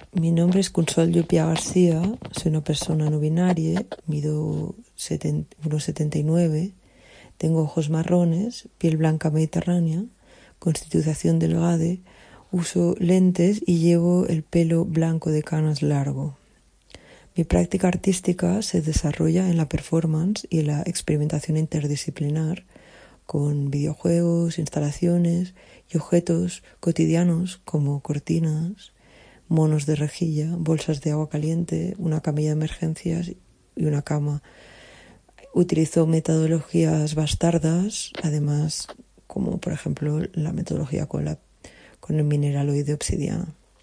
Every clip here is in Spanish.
Mi nombre es Consol Llupia García, soy una persona no binaria, mido 1,79, tengo ojos marrones, piel blanca mediterránea, constitución delgada, uso lentes y llevo el pelo blanco de canas largo. Mi práctica artística se desarrolla en la performance y en la experimentación interdisciplinar, con videojuegos, instalaciones y objetos cotidianos como cortinas, monos de rejilla, bolsas de agua caliente, una camilla de emergencias y una cama. Utilizo metodologías bastardas, además, como por ejemplo la metodología con el mineraloide obsidiana.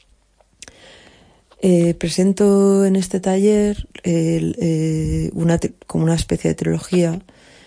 Presento en este taller como una especie de trilogía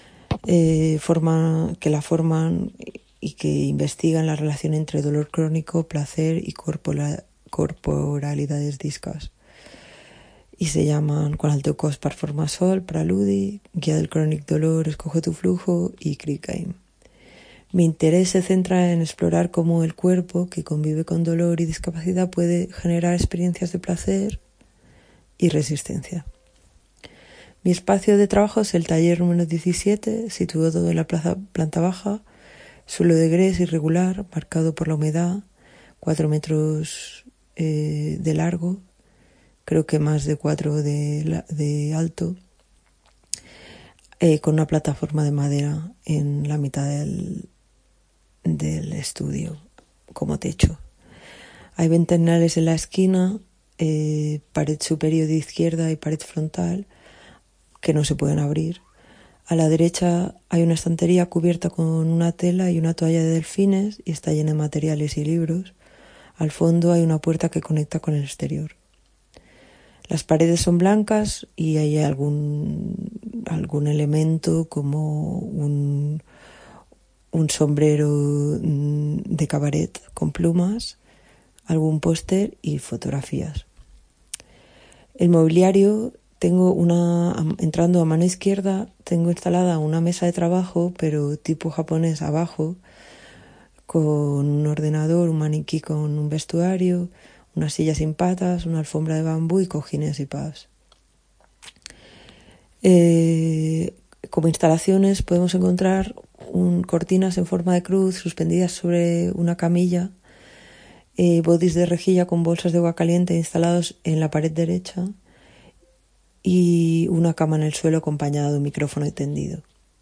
que la forman y que investigan la relación entre dolor crónico, placer y corporalidades discas. Y se llaman Quan el teu cos performa sol, Preludi, Guía del crónic dolor, Escoge tu flujo y Crip Game. Mi interés se centra en explorar cómo el cuerpo, que convive con dolor y discapacidad, puede generar experiencias de placer y resistencia. Mi espacio de trabajo es el taller número 17, situado en la planta baja, suelo de grés irregular, marcado por la humedad, 4 metros de largo, creo que más de 4 de alto, con una plataforma de madera en la mitad del estudio como techo. Hay ventanales en la esquina, pared superior de izquierda y pared frontal que no se pueden abrir. A la derecha hay una estantería cubierta con una tela y una toalla de delfines y está llena de materiales y libros. Al fondo hay una puerta que conecta con el exterior. Las paredes son blancas y hay algún elemento como un sombrero de cabaret con plumas, algún póster y fotografías. El mobiliario, entrando a mano izquierda, tengo instalada una mesa de trabajo, pero tipo japonés abajo, con un ordenador, un maniquí con un vestuario, una silla sin patas, una alfombra de bambú y cojines y pads. Como instalaciones podemos encontrar cortinas en forma de cruz suspendidas sobre una camilla, bodys de rejilla con bolsas de agua caliente instalados en la pared derecha y una cama en el suelo acompañada de un micrófono tendido.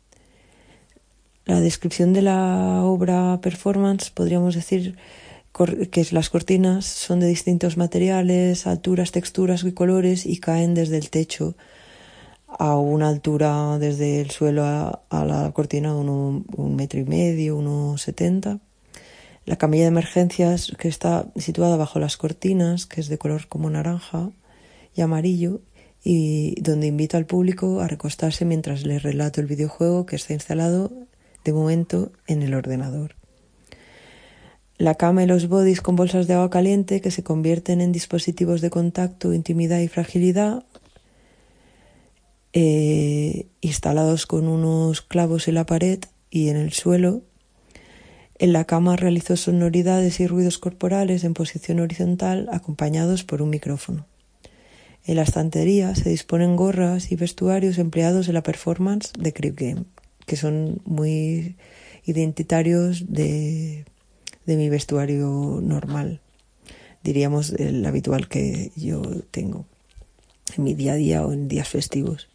La descripción de la obra performance podríamos decir que las cortinas son de distintos materiales, alturas, texturas y colores y caen desde el techo a una altura desde el suelo a la cortina de 1,5 metros, 1,70. La camilla de emergencias que está situada bajo las cortinas, que es de color como naranja y amarillo, y donde invito al público a recostarse mientras les relato el videojuego que está instalado de momento en el ordenador. La cama y los bodys con bolsas de agua caliente que se convierten en dispositivos de contacto, intimidad y fragilidad, instalados con unos clavos en la pared y en el suelo. En la cama realizo sonoridades y ruidos corporales en posición horizontal acompañados por un micrófono. En la estantería se disponen gorras y vestuarios empleados en la performance de Crip Game, que son muy identitarios de mi vestuario normal, diríamos el habitual que yo tengo en mi día a día o en días festivos.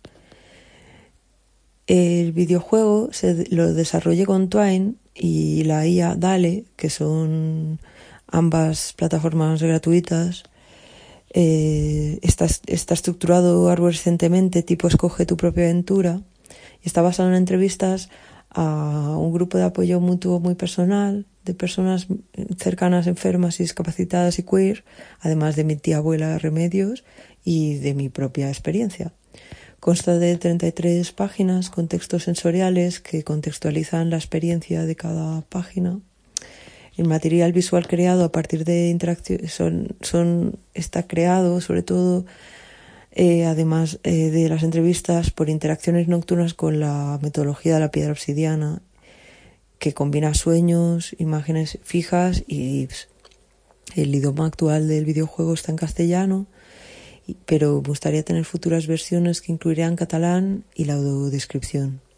El videojuego lo desarrollé con Twine y la IA DALL-E, que son ambas plataformas gratuitas. Está estructurado arborescentemente, tipo escoge tu propia aventura, y está basado en entrevistas a un grupo de apoyo mutuo muy personal de personas cercanas, enfermas y discapacitadas y queer, además de mi tía abuela Remedios y de mi propia experiencia. Consta de 33 páginas con textos sensoriales que contextualizan la experiencia de cada página. El material visual creado a partir de interacción está creado sobre todo, además de las entrevistas, por interacciones nocturnas con la metodología de la piedra obsidiana, que combina sueños, imágenes fijas y GIFs. El idioma actual del videojuego está en castellano, pero me gustaría tener futuras versiones que incluirían catalán y la audiodescripción.